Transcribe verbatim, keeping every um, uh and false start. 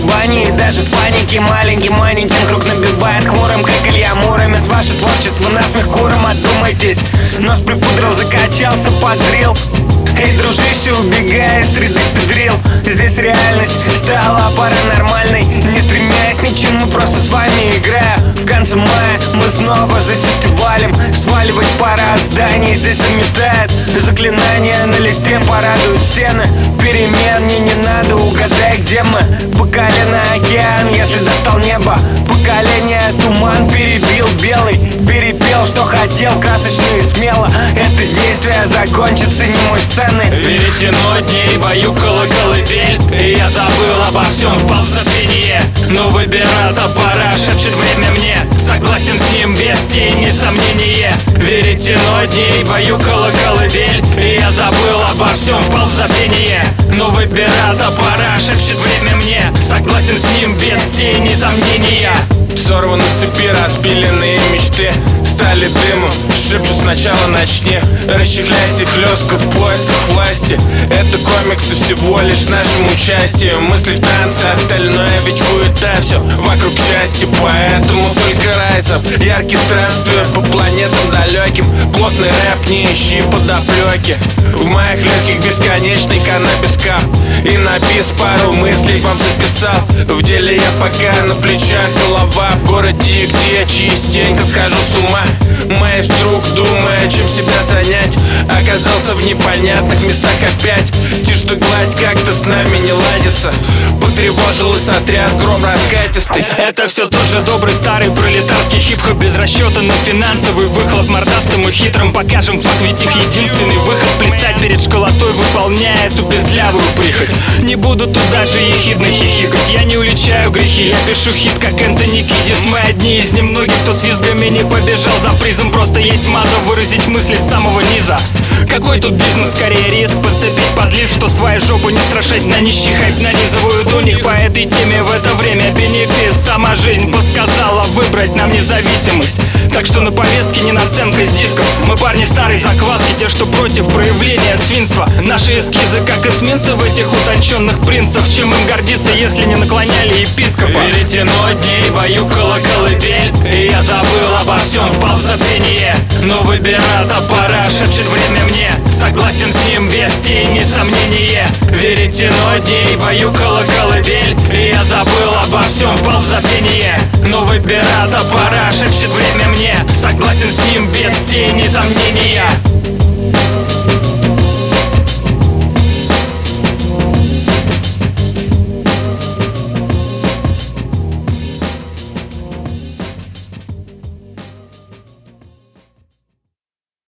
бани. И даже в панике маленький маленьким круг набивает хмурым, как Илья Муромец. Ваше творчество насмех куром, одумайтесь. Нос припудрил, закачался, подрил. Эй, дружище, убегай из среды педрил. Здесь реальность стала паранормальной. Не стремясь ни к чему, просто с вами играю. В конце мая мы снова за фестивалем. Сваливать пора от зданий, здесь заметает. Заклинания на листе порадуют стены. Перемен мне не надо, угадай, где мы. По колено океан, если достал небо. Поколение туман перебил белый. Перепел, что хотел, красочно и смело. Это действие закончится немой сцены. Веретено дней, баюкала колыбель. И я забыл обо всем, впал в забвение. Но выбираться пора, шепчет время мне. Согласен с ним без тени сомнения. Веретено дней, баюкала колыбель. И я забыл обо всем, впал в забвение. Но выбираться пора, шепчет время мне. Согласен с ним без тени сомнения. Сорваны с цепи распиленные мечты стали дымом, шепчут сначала начни. Расчехляйся хлестко в поисках власти. Это комиксы всего лишь нашим участием. Мысли в танце, остальное ведь хуета. Все вокруг счастья, поэтому только райзом. Яркие странствия по планетам далеким. Плотный рэп, не ищи подоплеки. В моих легких бесконечный каннабис кап. И на бис пару мыслей вам записал. В деле я пока на плечах голова. В городе, где я частенько схожу с ума. Моих друг, думая, чем себя занять, оказался в непонятных местах опять. Тишь да гладь как-то с нами не ладится. Потревожил и сотряс гром раскатистый. Это все тот же добрый старый пролетарский хип-хоп. Без расчета на финансовый выхлоп. Мордастым и хитрым покажем факт, ведь их единственный выход. Плясать перед школотой, выполняя эту бездлявую прихоть. Не буду тут даже ехидно хихикать. Я не уличаю грехи, я пишу хит, как Энтони Кидис. Мы одни из немногих, кто с визгами не побежал за призом. Просто есть маза выразить мысли с самого низа. Какой тут бизнес, скорее риск подцепить подлиз, что своей жопу не страшась на нищий хайп нанизывают у них. По этой теме в это время бенефис. Сама жизнь подсказала выбрать нам независимость. Так что на повестке не наценка с дисков. Мы парни старой закваски, те, что против проявления свинства. Наши эскизы как эсминцы в этих утонченных принцев. Чем им гордиться, если не наклоняли епископа? Веретено дней, баюкала колыбель. И я забыл обо всем, впал в забвение. Но выбираться пора, шепчет время мне. Согласен с ним без тени сомнения. Веретено дней, баюкала колыбель. И я забыл обо всем, впал в забвение. Но выбираться пора, шепчет время мне. Согласен с ним без тени сомнения.